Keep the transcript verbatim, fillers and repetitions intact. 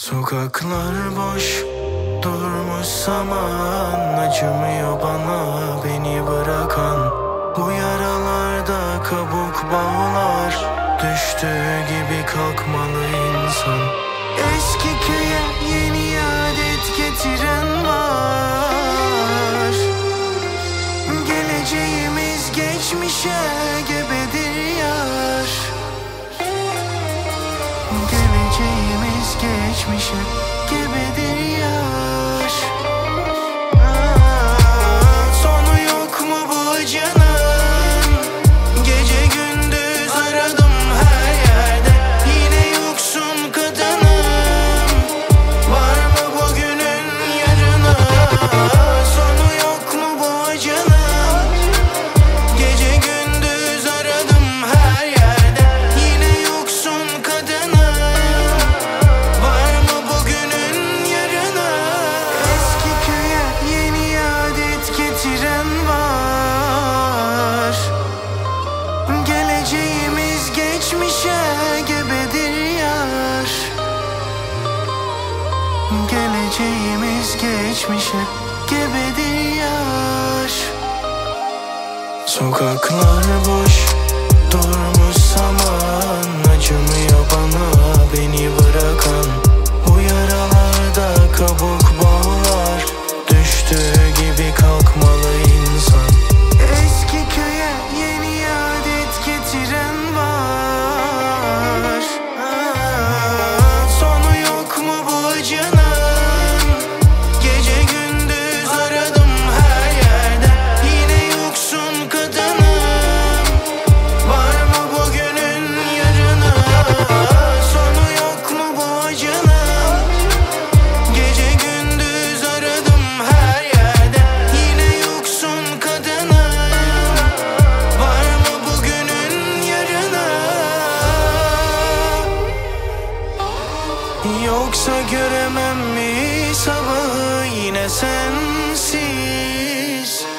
Sokaklar boş, durmuş zaman, acımıyor bana beni bırakan. Bu yaralarda kabuk bağlar, düştüğü gibi kalkmalı insan. Eski köye yeni adet getiren var. Geleceğimiz geçmişe gebedir yar. Geleceğimiz geçmişe gebedir yar. Aa, sonu yok mu bu acının? Gece gündüz aradım her yerde, yine yoksun kadınım. Var mı bugünün yarına? Sonu yok mu bu acının? Gece gündüz aradım her yerde, yine yoksun kadınım. Var mı bugünün yarına? Eski köye yeni adet getiren var. Geleceğimiz geçmişe gebedir yar. Geleceğimiz geçmişe gebedir yar. Sokaklar boş, durmuş zaman, acımıyor bana beni bırakan. Bu yaralarda kabuk bağlar, düştüğü gibi kalkmalı insan. Eski köye yeni adet getiren var. Aa, sonu yok mu bu acının? Gece gündüz aradım her yerde, yine yoksun kadınım. Var mı bugünün yarına? Sonu yok mu bu acının? Gece gündüz aradım her yerde, yine yoksun kadınım. Var mı bugünün yarına? Yoksa göremem mi sabahı yine sensiz?